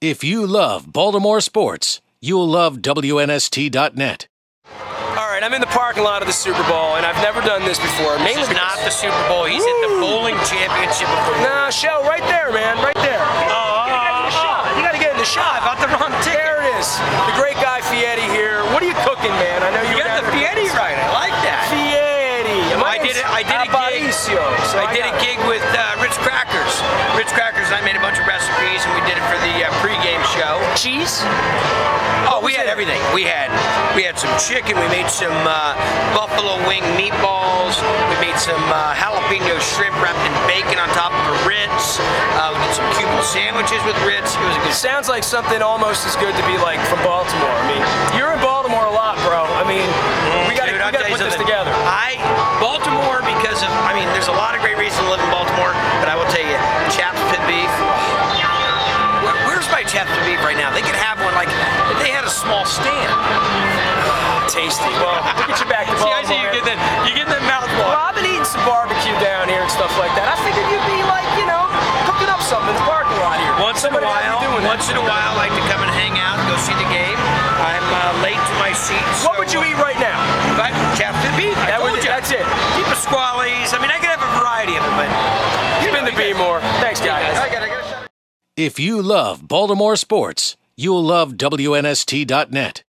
If you love Baltimore sports, you'll love WNST.net. All right, I'm in the parking lot of the Super Bowl, and I've never done this before. This is not the Super Bowl. He's at the bowling championship of the world. Nah, Shell, right there, man, right there. You gotta get in the shot. I bought the wrong ticket. There it is. The great guy Fietti here. What are you cooking, man? I know You got the Fietti right. I like that. Fietti. I did a gig with Ritz Crackers. Ritz Crackers, I made a bunch of recipes, and we did it for the pregame show. Cheese? Oh, we had everything. We had some chicken. We made some buffalo wing meatballs. We made some jalapeno shrimp wrapped in bacon on top of a Ritz. We did some Cuban sandwiches with Ritz. It was a good. Sounds like something almost as good to be like from Baltimore. I mean, you're in Baltimore a lot, bro. I mean, we gotta put this together. Baltimore, because of, there's a lot of great reasons to live in Baltimore, but I will tell you, Chaps Pit Beef. Where's my Chaps Pit Beef right now? They could have one, like, if they had a small stand. Tasty. Well, look at you back to Baltimore. See, I see you get that mouth water. Well, I've been eating some barbecue down here and stuff like that. I figured you'd be like, cooking up something in the parking lot here. Once in a while, I like to come and hang out, go see the game. I'm late to my seat. What would you eat right now? Chaps Pit Beef. That's it. Keep a squallies. I could have a variety of it, but you've been to be more. Thanks, guys. If you love Baltimore sports, you'll love WNST.net.